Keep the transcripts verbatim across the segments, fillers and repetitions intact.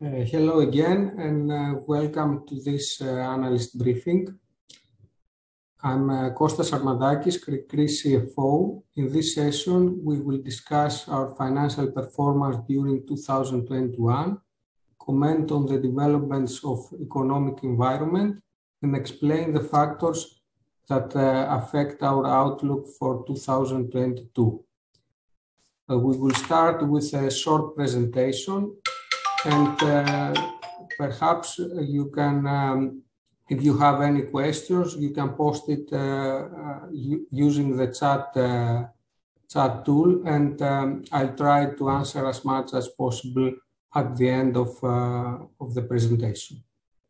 Uh, hello again, and uh, welcome to this uh, analyst briefing. I'm uh, Kostas Armadakis, Greece C F O. In this session, we will discuss our financial performance during two thousand twenty-one, comment on the developments of economic environment, and explain the factors that uh, affect our outlook for two thousand twenty-two. Uh, we will start with a short presentation. And uh, perhaps you can, um, if you have any questions, you can post it uh, uh, using the chat, uh, chat tool, and um, I'll try to answer as much as possible at the end of, uh, of the presentation.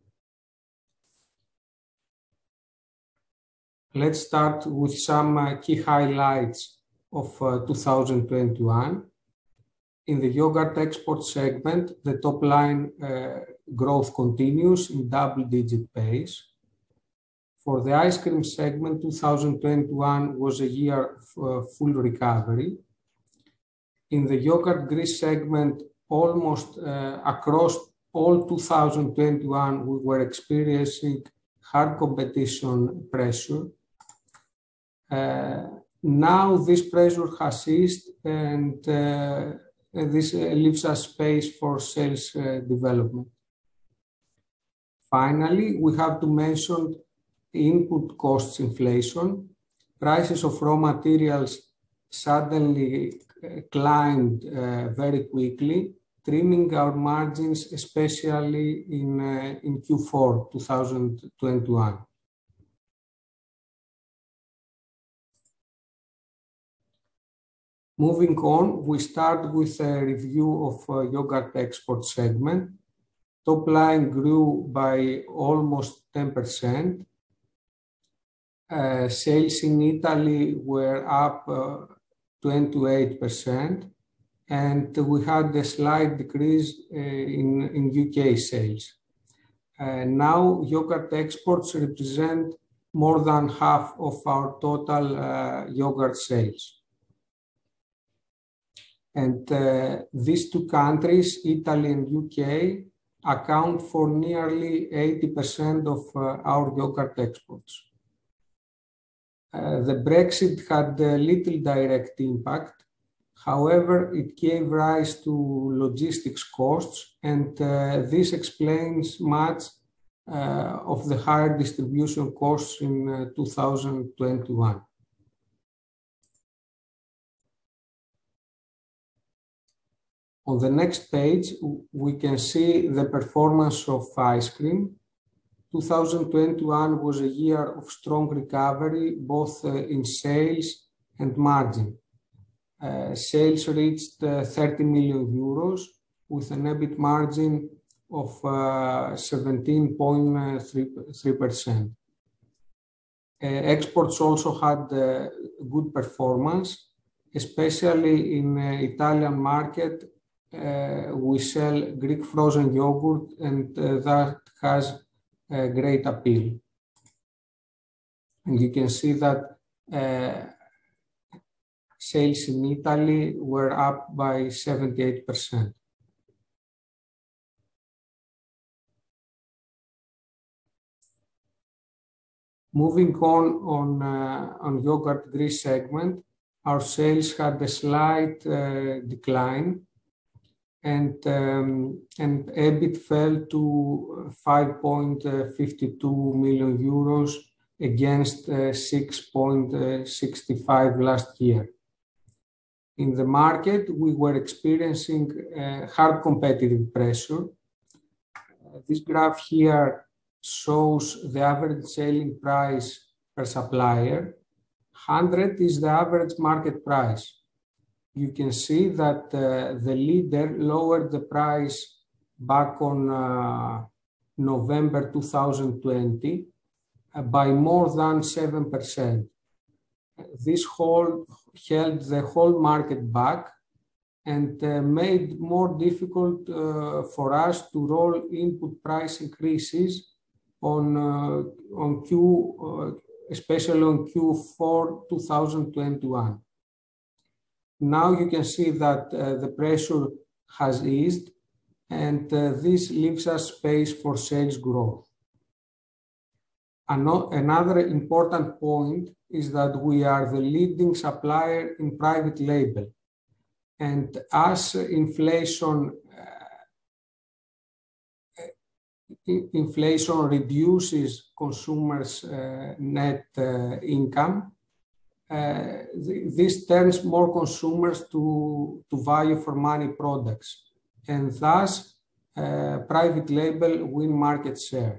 Let's start with some uh, key highlights of uh, two thousand twenty-one. In the yogurt export segment, the top line uh, growth continues in double-digit pace. For the ice cream segment, two thousand twenty-one was a year of uh, full recovery. In the yogurt Greece segment, almost uh, across all two thousand twenty-one, we were experiencing hard competition pressure. Uh, now this pressure has eased, and uh, this uh, leaves us space for sales uh, development. Finally, we have to mention input costs inflation. Prices of raw materials suddenly uh, climbed uh, very quickly, trimming our margins, especially in, uh, in Q four two thousand twenty-one. Moving on, we start with a review of uh, yogurt export segment. Top line grew by almost ten percent. Uh, sales in Italy were up uh, twenty-eight percent, and we had a slight decrease uh, in, in U K sales. Uh, now, yogurt exports represent more than half of our total uh, yogurt sales. And uh, these two countries, Italy and U K, account for nearly eighty percent of uh, our yogurt exports. Uh, the Brexit had uh, little direct impact. However, it gave rise to logistics costs, and uh, this explains much uh, of the higher distribution costs in uh, two thousand twenty-one. On the next page, we can see the performance of ice cream. two thousand twenty-one was a year of strong recovery, both uh, in sales and margin. Uh, sales reached uh, thirty million euros with an EBIT margin of uh, seventeen point three percent. Uh, exports also had uh, good performance, especially in the uh, Italian market. Uh, we sell Greek frozen yogurt, and uh, that has a great appeal. And you can see that uh, sales in Italy were up by seventy-eight percent. Moving on on, uh, on yogurt Greece segment, our sales had a slight uh, decline. And, um, and EBIT fell to five point five two million euros against uh, six point six five last year. In the market, we were experiencing uh, hard competitive pressure. Uh, this graph here shows the average selling price per supplier. one hundred is the average market price. You can see that uh, the leader lowered the price back on uh, November two thousand twenty uh, by more than seven percent. This hold held the whole market back and uh, made more difficult uh, for us to roll input price increases on, uh, on Q, uh, especially on Q four two thousand twenty-one. Now you can see that uh, the pressure has eased, and uh, this leaves us space for sales growth. Ano- another important point is that we are the leading supplier in private label, and as inflation uh, inflation reduces consumers' uh, net uh, income, uh, th- this turns more consumers to, to value for money products, and thus uh, private label win market share.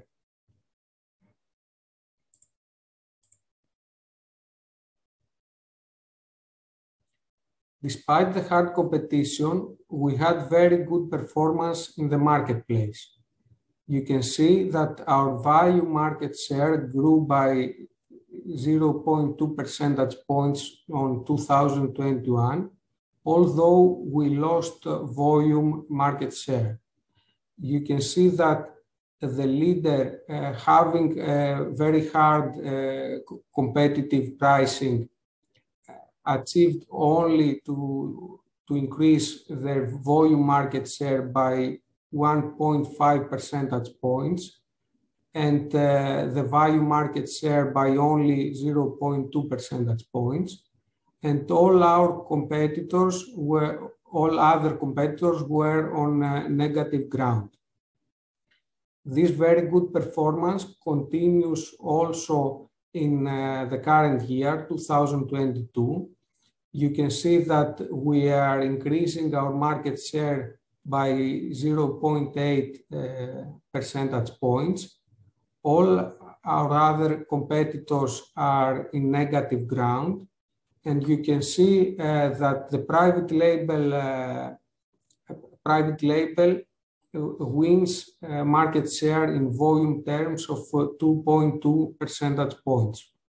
Despite the hard competition, we had very good performance in the marketplace. You can see that our value market share grew by zero point two percentage points on two thousand twenty-one, although we lost volume market share. You can see that the leader uh, having uh, very hard uh, competitive pricing achieved only to, to increase their volume market share by one point five percentage points, and uh, the value market share by only zero point two percentage points. And all our competitors were, all other competitors were on uh, negative ground. This very good performance continues also in uh, the current year, two thousand twenty-two. You can see that we are increasing our market share by zero point eight uh, percentage points. All our other competitors are in negative ground, and you can see uh, that the private label uh, private label wins uh, market share in volume terms of uh, two point two percentage points.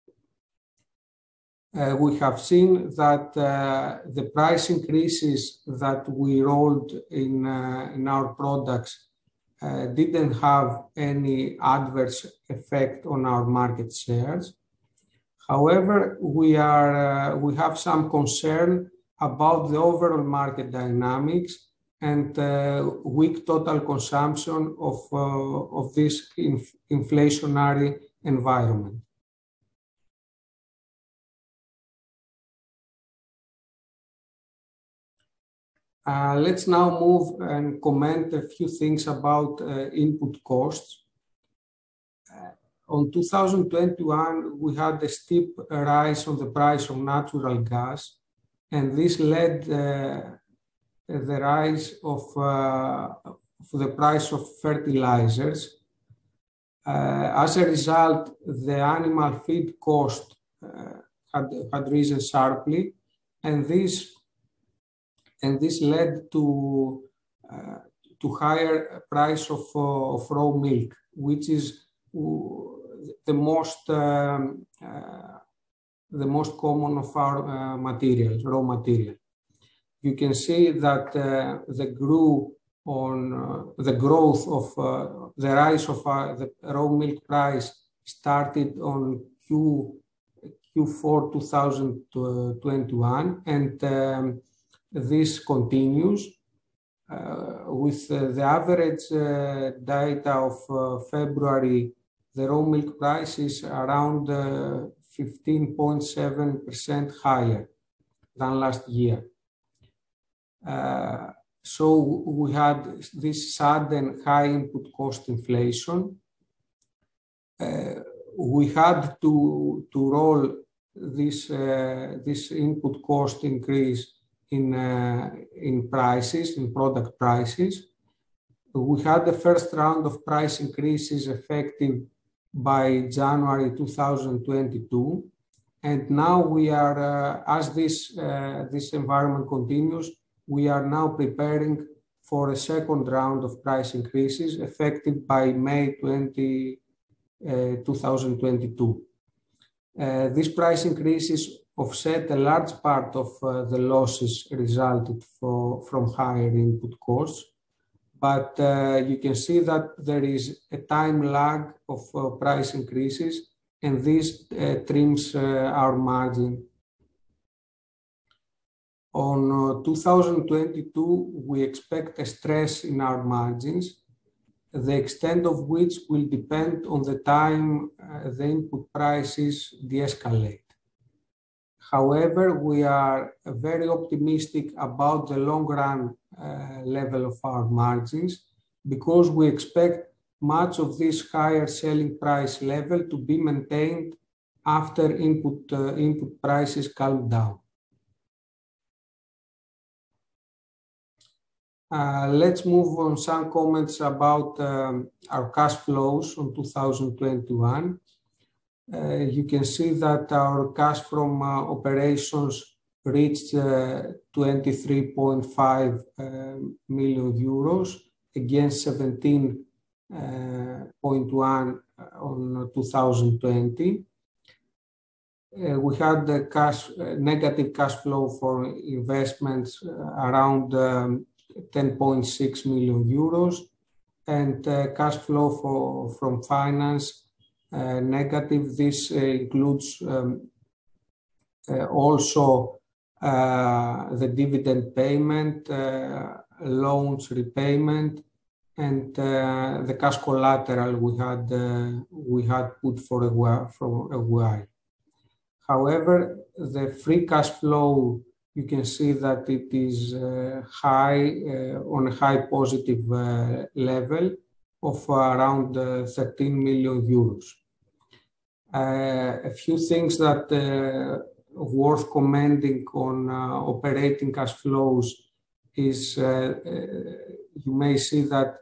Uh, we have seen that uh, the price increases that we rolled in, uh, in our products uh, didn't have any adverse effect on our market shares. However, we, are, uh, we have some concern about the overall market dynamics and uh, weak total consumption of, uh, of this inf inflationary environment. Uh, let's now move and comment a few things about uh, input costs. Uh, on two thousand twenty-one, we had a steep rise on the price of natural gas, and this led uh, the rise of, uh, of the price of fertilizers. Uh, as a result, the animal feed cost uh, had, had risen sharply, and this and this led to uh, to higher price of, uh, of raw milk, which is the most um, uh, the most common of our uh, materials, raw material. You can see that uh, the grew on uh, the growth of uh, the rise of uh, the raw milk price started on Q Q4 two thousand twenty-one, and um, this continues uh, with uh, the average uh, data of uh, February. The raw milk price is around fifteen point seven percent uh, higher than last year. Uh, so we had this sudden high input cost inflation. Uh, we had to, to roll this, uh, this input cost increase In, uh, in prices, in product prices. We had the first round of price increases effective by January two thousand twenty-two, and now we are, uh, as this, uh, this environment continues, we are now preparing for a second round of price increases effective by May twentieth, two thousand twenty-two. Uh, these price increases offset a large part of uh, the losses resulted for, from higher input costs, but uh, you can see that there is a time lag of uh, price increases, and this uh, trims uh, our margin. On uh, two thousand twenty-two, we expect a stress in our margins, the extent of which will depend on the time uh, the input prices de-escalate. However, we are very optimistic about the long-run uh, level of our margins because we expect much of this higher selling price level to be maintained after input, uh, input prices calm down. Uh, let's move on some comments about um, our cash flows on two thousand twenty-one. Uh, you can see that our cash from uh, operations reached uh, twenty-three point five uh, million euros against seventeen point one uh, on two thousand twenty. Uh, we had the cash, uh, negative cash flow for investments uh, around um, ten point six million euros, and uh, cash flow for, from finance uh, negative. This uh, includes um, uh, also uh, the dividend payment, uh, loans repayment, and uh, the cash collateral we had uh, we had put for a while, for a while. However, the free cash flow, you can see that it is uh, high, uh, on a high positive uh, level of around uh, thirteen million euros. Uh, a few things that uh, worth commenting on uh, operating cash flows is uh, uh, you may see that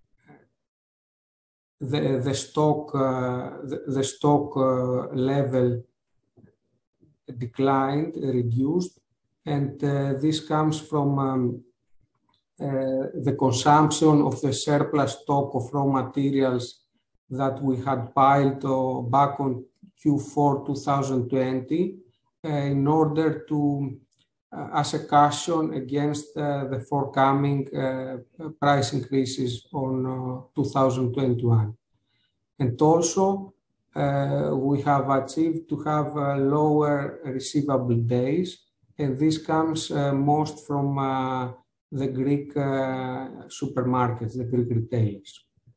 the, the stock, uh, the, the stock uh, level declined, reduced, and uh, this comes from um, uh, the consumption of the surplus stock of raw materials that we had piled uh, back on Q four twenty twenty uh, in order to, uh, as a caution against uh, the forthcoming uh, price increases on uh, two thousand twenty-one. And also, Uh, we have achieved to have uh, lower receivable days, and this comes uh, most from uh, the Greek uh, supermarkets, the Greek retailers.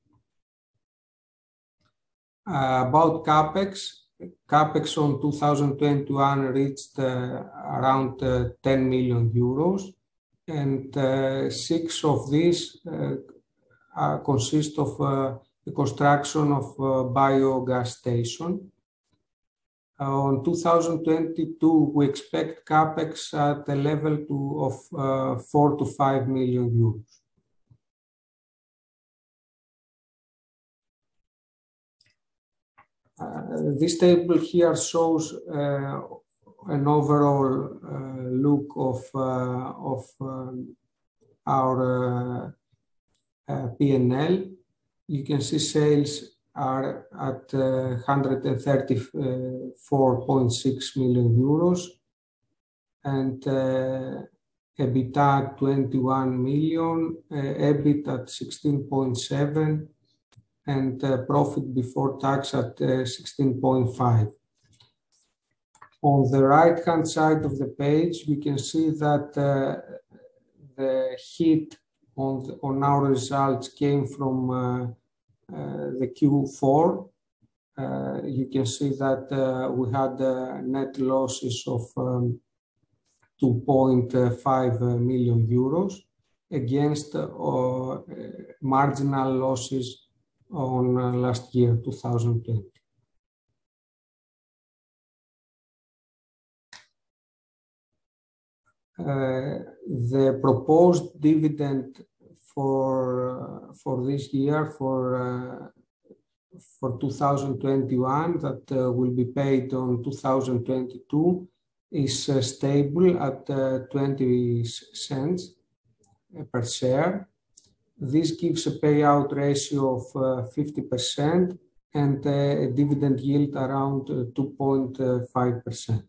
Uh, about CapEx, CapEx on two thousand twenty-one reached uh, around uh, ten million euros, and uh, six of these uh, uh, consist of uh, the construction of a biogas station. Uh, on two thousand twenty-two, we expect CapEx at a level to, of uh, four to five million euros. Uh, this table here shows uh, an overall uh, look of, uh, of um, our uh, uh, P and L. You can see sales are at uh, one hundred thirty-four point six million euros, and uh, EBITDA twenty-one million, uh, EBIT at sixteen point seven, and uh, profit before tax at uh, sixteen point five. On the right-hand side of the page, we can see that uh, the hit on, the, on our results came from uh, uh, the Q four. Uh, you can see that uh, we had uh, net losses of um, two point five million euros against uh, marginal losses on uh, last year, two thousand twenty. Uh, the proposed dividend for uh, for this year, for uh, for two thousand twenty-one, that uh, will be paid on two thousand twenty-two, is uh, stable at uh, twenty cents per share. This gives a payout ratio of uh, fifty percent and uh, a dividend yield around uh, two point five percent.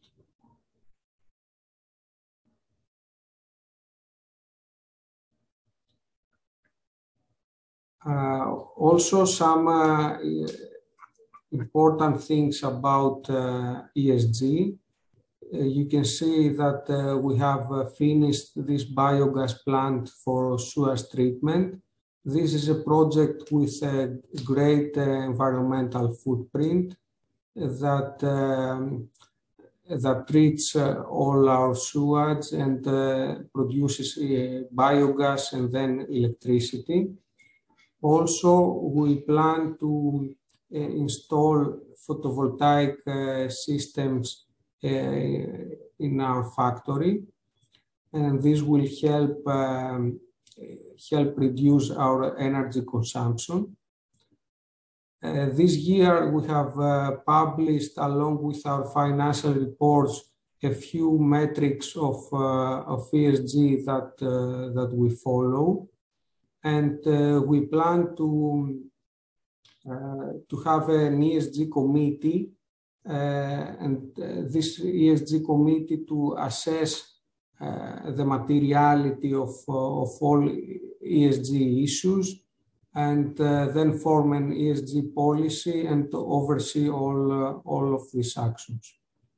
Uh, also, some uh, important things about uh, E S G. you can see that uh, we have uh, finished this biogas plant for sewage treatment. This is a project with a great uh, environmental footprint that um, that treats uh, all our sewage and uh, produces uh, biogas and then electricity. Also, we plan to uh, install photovoltaic uh, systems uh, in our factory, and this will help um, help reduce our energy consumption. Uh, this year, we have uh, published, along with our financial reports, a few metrics of, uh, of E S G that, uh, that we follow. And uh, we plan to, uh, to have an E S G committee, uh, and uh, this E S G committee to assess uh, the materiality of, uh, of all E S G issues, and uh, then form an E S G policy and to oversee all, uh, all of these actions.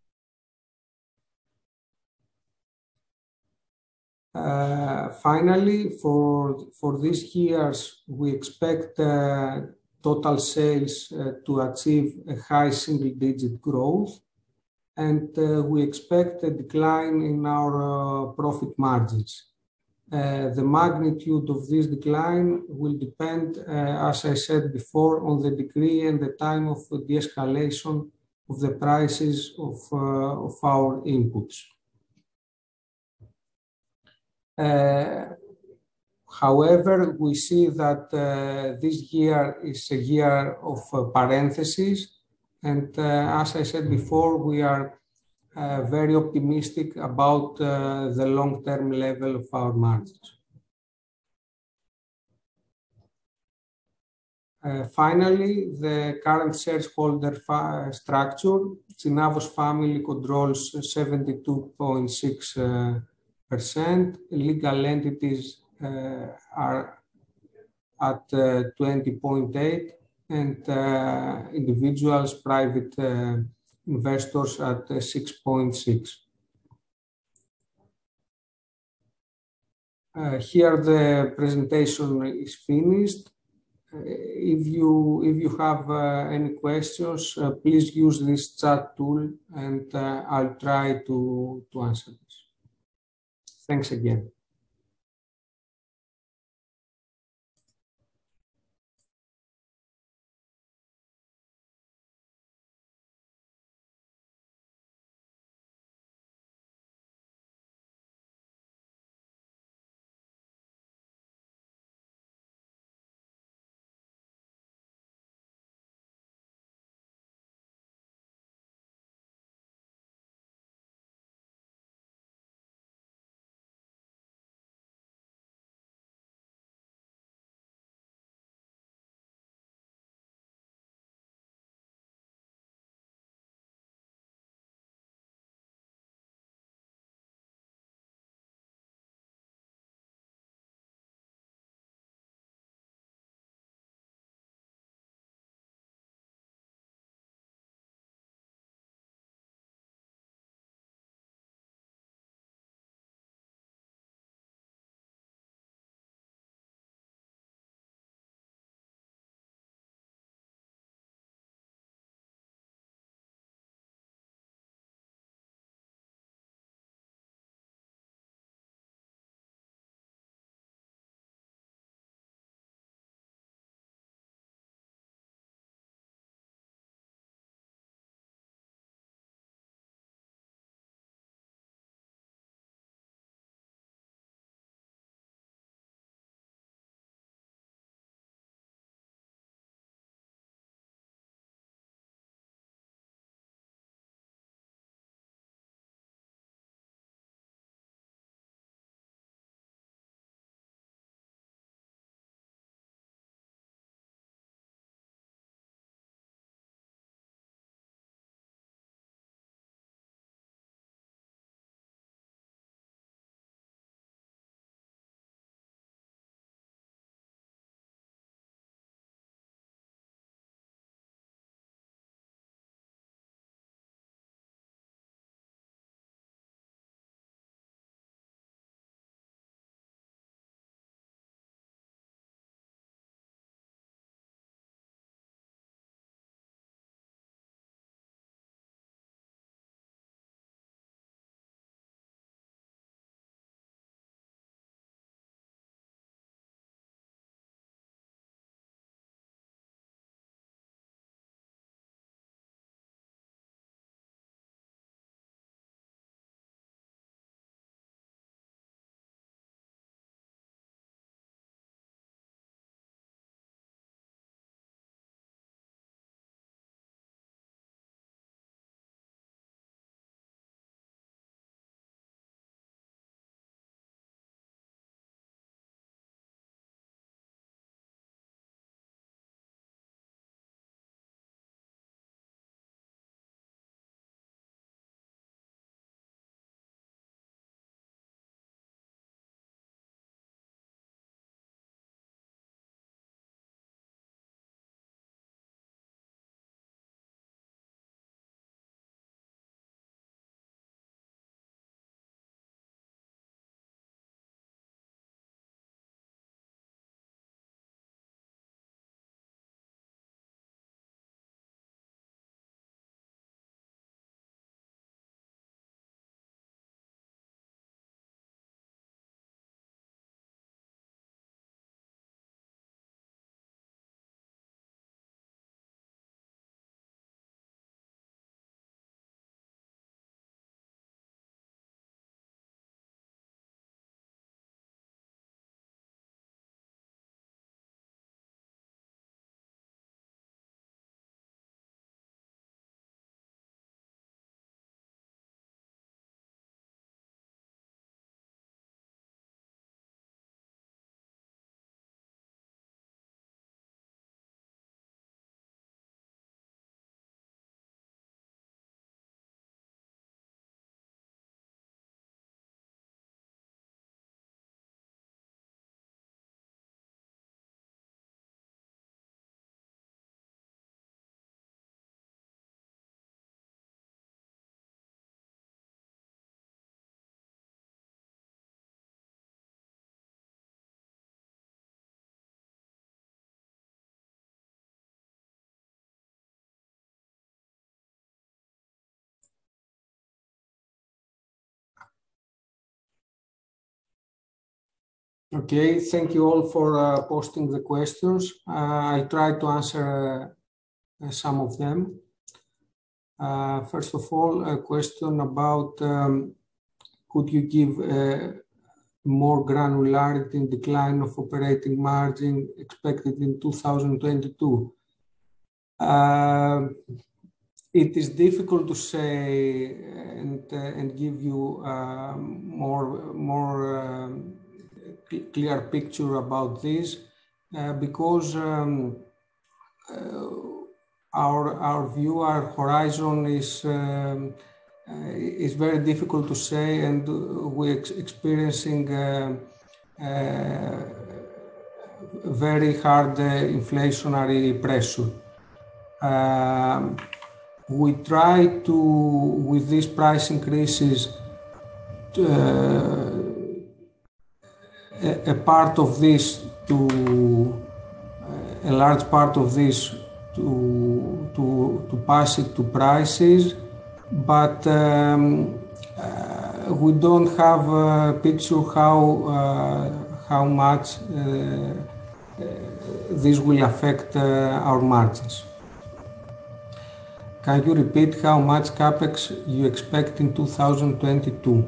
Uh, finally, for, for these years, we expect uh, total sales uh, to achieve a high single-digit growth, and uh, we expect a decline in our uh, profit margins. Uh, the magnitude of this decline will depend, uh, as I said before, on the degree and the time of de-escalation of the prices of, uh, of our inputs. Uh, however, we see that uh, this year is a year of uh, parentheses, and uh, as I said before, we are Uh, very optimistic about uh, the long-term level of our margins. Uh, finally, the current shareholder structure, Tsinavos family controls seventy-two point six percent, uh, legal entities uh, are at uh, twenty point eight, and uh, individuals, private uh, investors at uh, six point six. Uh, here the presentation is finished. Uh, if you if you have uh, any questions, uh, please use this chat tool, and uh, I'll try to to answer this. Thanks again. Okay, thank you all for uh, posting the questions. Uh, I try to answer uh, some of them. Uh, first of all, a question about um, could you give uh, more granularity in decline of operating margin expected in two thousand twenty-two? Uh, it is difficult to say and, uh, and give you uh, more, more um, clear picture about this uh, because um, uh, our, our view, our horizon is um, uh, is very difficult to say, and we're ex experiencing uh, uh, very hard uh, inflationary pressure. Um, we try to, with these price increases, uh, a, a part of this to, uh, a large part of this to, to, to pass it to prices, but um, uh, we don't have a picture how, uh, how much uh, uh, this will affect uh, our margins. Can you repeat how much CapEx you expect in two thousand twenty-two?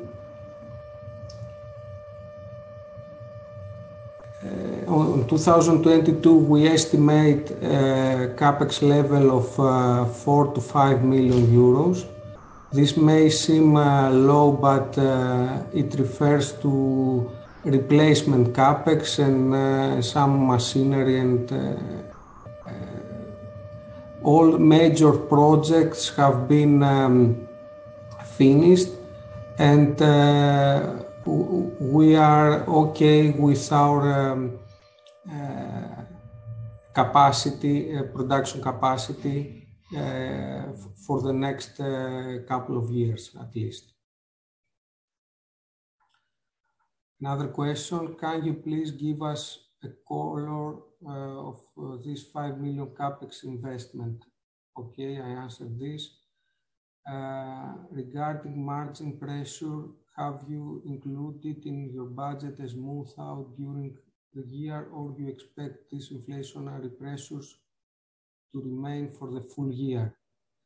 Uh, in two thousand twenty-two, we estimate a CapEx level of uh, four to five million euros. This may seem uh, low, but uh, it refers to replacement CapEx and uh, some machinery, and uh, all major projects have been um, finished, and uh, we are okay with our um, uh, capacity, uh, production capacity uh, for the next uh, couple of years at least. Another question, can you please give us a color uh, of uh, this five million CapEx investment? Okay, I answered this. Uh, regarding margin pressure, have you included in your budget a smooth out during the year, or you expect these inflationary pressures to remain for the full year?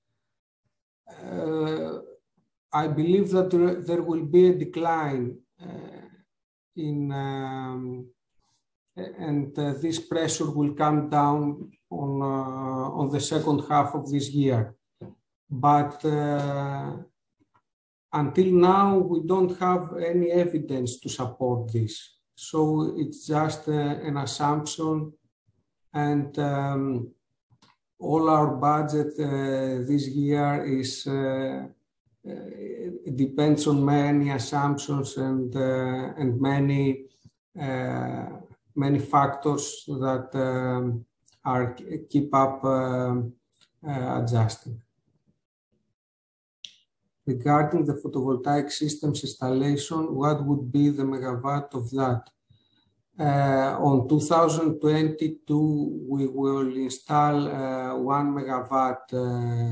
Uh, I believe that there, there will be a decline uh, in um, and uh, this pressure will come down on, uh, on the second half of this year. But uh, until now, we don't have any evidence to support this. So it's just uh, an assumption, and um, all our budget uh, this year is uh, uh, depends on many assumptions and uh, and many uh, many factors that um, are keep up uh, uh, adjusting. Regarding the photovoltaic systems installation, what would be the megawatt of that? Uh, on two thousand twenty-two, we will install uh, one megawatt uh,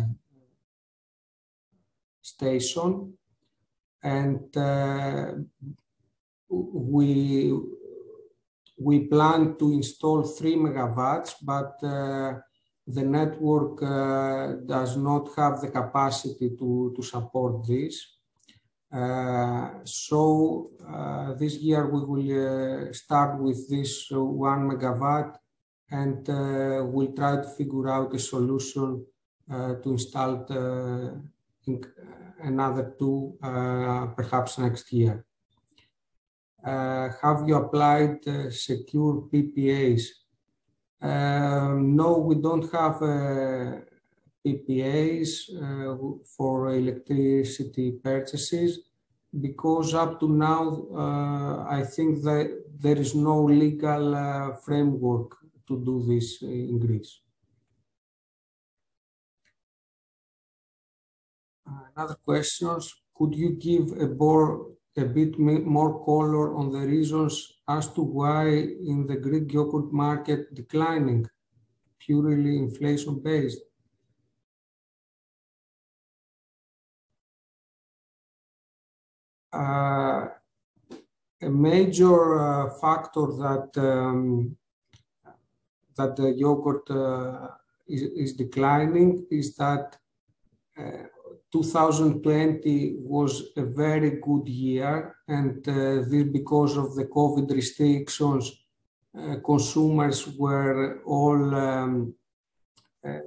station, and uh, we we plan to install three megawatts, but uh, the network uh, does not have the capacity to, to support this. Uh, so uh, this year we will uh, start with this uh, one megawatt, and uh, we'll try to figure out a solution uh, to install the, another two uh, perhaps next year. Uh, have you applied uh, secure P P As? Um, no, we don't have uh, P P As uh, for electricity purchases, because up to now, uh, I think that there is no legal uh, framework to do this in Greece. Another question, could you give a, more, a bit more color on the reasons as to why in the Greek yogurt market declining, purely inflation-based? Uh, a major uh, factor that um, that the yogurt uh, is, is declining is that uh, two thousand twenty was a very good year, and uh, this because of the COVID restrictions, uh, consumers were all um, uh,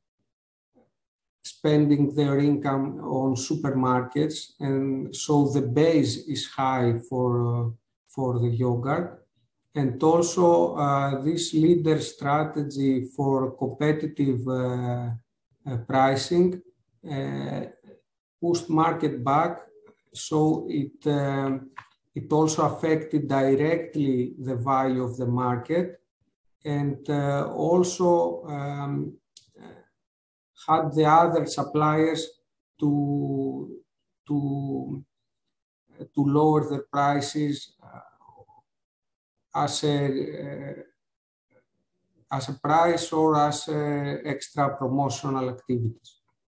spending their income on supermarkets, and so the base is high for uh, for the yogurt. And also uh, this leader strategy for competitive uh, uh, pricing uh, pushed market back, so it um, it also affected directly the value of the market, and uh, also um, had the other suppliers to to to lower their prices uh, as a uh, as a price or as uh, extra promotional activities.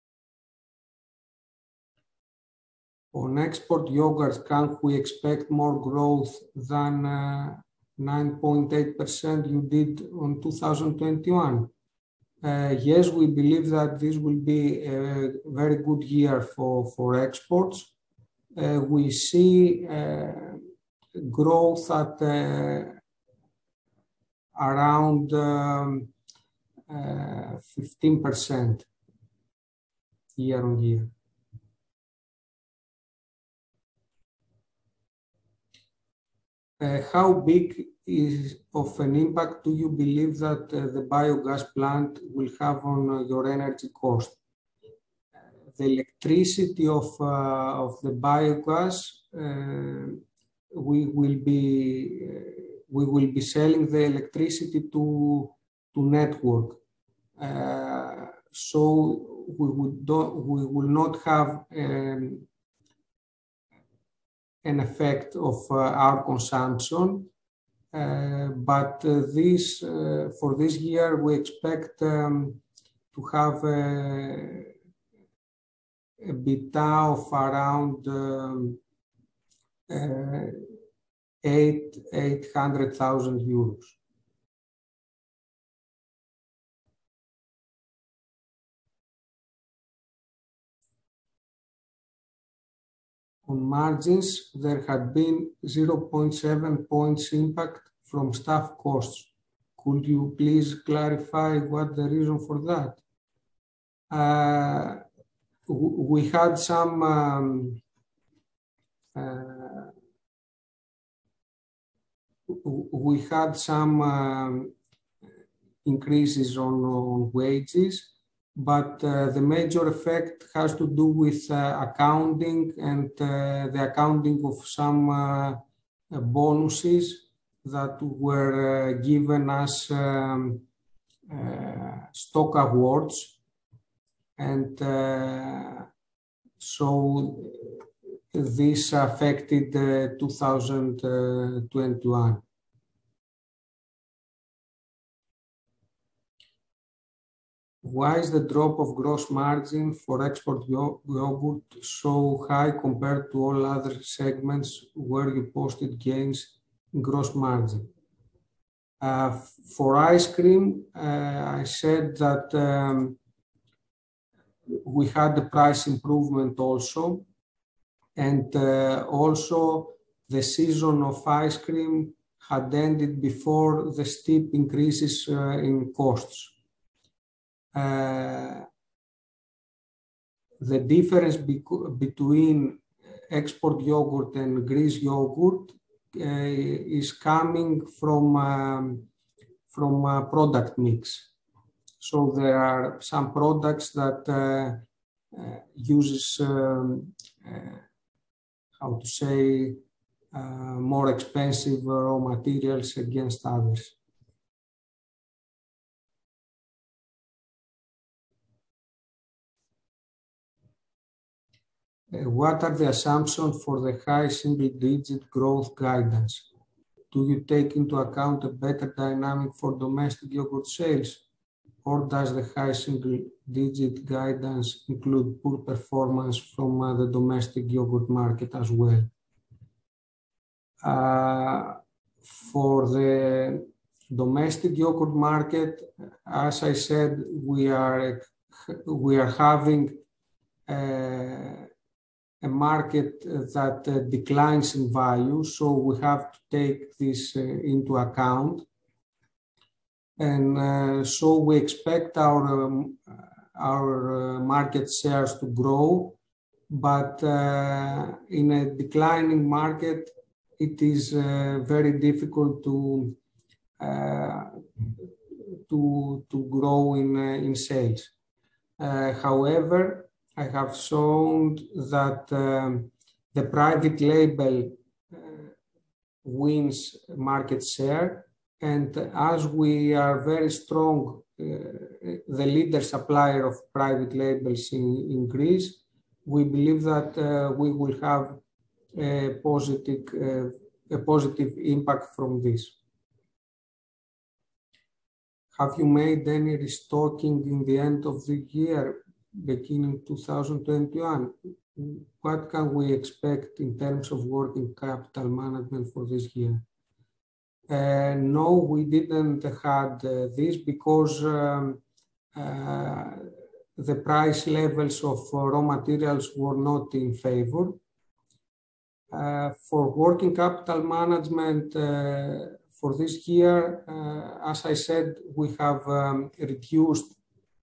On export yogurts, can we expect more growth than uh, nine point eight percent you did on two thousand twenty-one? Uh, yes, we believe that this will be a very good year for, for exports. Uh, we see uh, growth at uh, around um, uh, fifteen percent year on year. Uh, how big is of an impact do you believe that uh, the biogas plant will have on uh, your energy cost? Uh, the electricity of, uh, of the biogas, uh, we will be uh, we will be selling the electricity to to network. Uh, so we would do, we will not have um, an effect of uh, our consumption, uh, but uh, this uh, for this year we expect um, to have a, a beta of around um, uh, eight eight hundred thousand euros. On margins, there had been zero point seven points impact from staff costs. Could you please clarify what the reason for that? Uh, we had some um, uh, we had some um, increases on, on wages, but uh, the major effect has to do with uh, accounting and uh, the accounting of some uh, bonuses that were uh, given as um, uh, stock awards. And uh, so this affected uh, two thousand twenty-one. Why is the drop of gross margin for export yogurt so high compared to all other segments where you posted gains in gross margin? Uh, for ice cream, uh, I said that um, we had the price improvement also, and uh, also the season of ice cream had ended before the steep increases uh, in costs. Uh, the difference be between export yogurt and Greece yogurt uh, is coming from um, from uh, product mix. So there are some products that uh, uh, uses um, uh, how to say uh, more expensive raw materials against others. Uh, what are the assumptions for the high single-digit growth guidance? Do you take into account a better dynamic for domestic yogurt sales, or does the high single-digit guidance include poor performance from uh, the domestic yogurt market as well? Uh, for the domestic yogurt market, as I said, we are we are having uh, a market that uh, declines in value, so we have to take this uh, into account. And uh, so we expect our, um, our uh, market shares to grow, but uh, in a declining market, it is uh, very difficult to, uh, to, to grow in, uh, in sales. Uh, however, I have shown that um, the private label uh, wins market share. And as we are very strong, uh, the leader supplier of private labels in, in Greece, we believe that uh, we will have a positive, uh, a positive impact from this. Have you made any restocking in the end of the year, beginning two thousand twenty-one? What can we expect in terms of working capital management for this year? Uh, no, we didn't have uh, this because um, uh, the price levels of uh, raw materials were not in favor. Uh, for working capital management uh, for this year, uh, as I said, we have um, reduced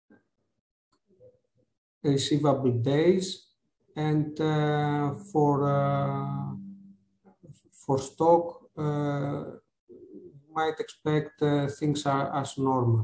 receivable days, and uh, for, uh, for stock, uh, might expect uh, things are as normal.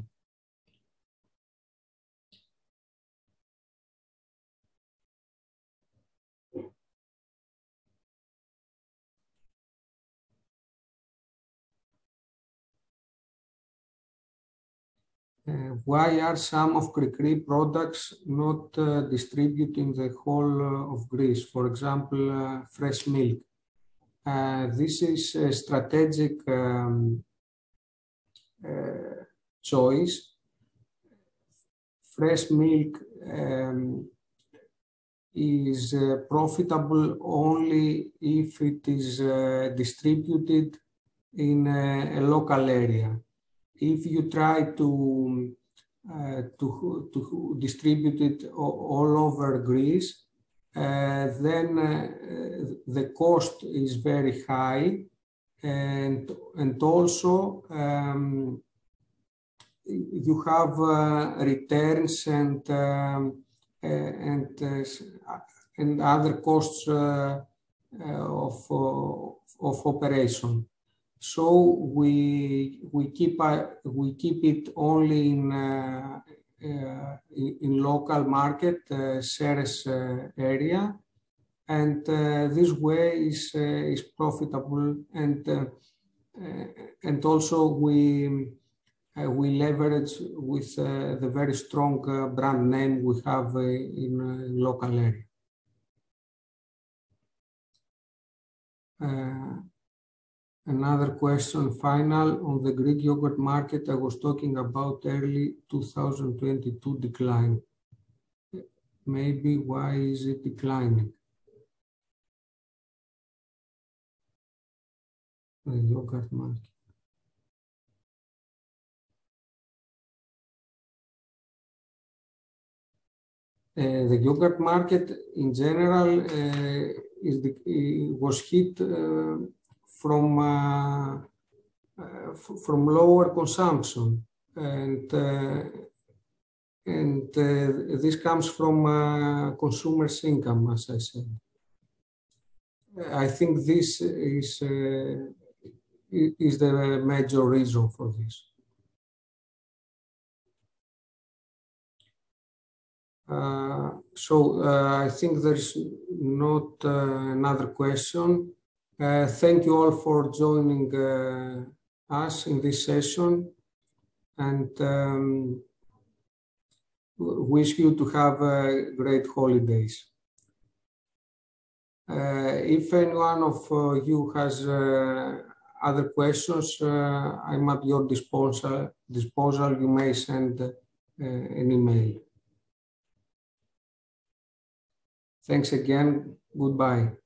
Uh, why are some of Kri-Kri products not uh, distributed in the whole uh, of Greece? For example, uh, fresh milk. Uh, this is a strategic um, uh, choice. Fresh milk um, is uh, profitable only if it is uh, distributed in a, a local area. If you try to, uh, to, to distribute it all over Greece, uh, then uh, the cost is very high, and, and also um, you have uh, returns and, um, uh, and, uh, and other costs uh, uh, of, uh, of operation. So we we keep uh, we keep it only in uh, uh, in local market uh, Ceres uh, area, and uh, this way is uh, is profitable, and uh, uh, and also we uh, we leverage with uh, the very strong uh, brand name we have uh, in uh, local area. Uh, Another question, final, on the Greek yogurt market, I was talking about early two thousand twenty-two decline. Maybe why is it declining? The yogurt market. Uh, the yogurt market in general uh, is the, uh, was hit uh, from uh, uh, from lower consumption, and uh, and uh, this comes from uh, consumers' income, as I said. I think this is uh, is the major reason for this. Uh, so uh, I think there's not uh, another question. Uh, thank you all for joining uh, us in this session, and um, wish you to have uh, great holidays. Uh, if any one of uh, you has uh, other questions, uh, I'm at your disposal. disposal. You may send uh, an email. Thanks again. Goodbye.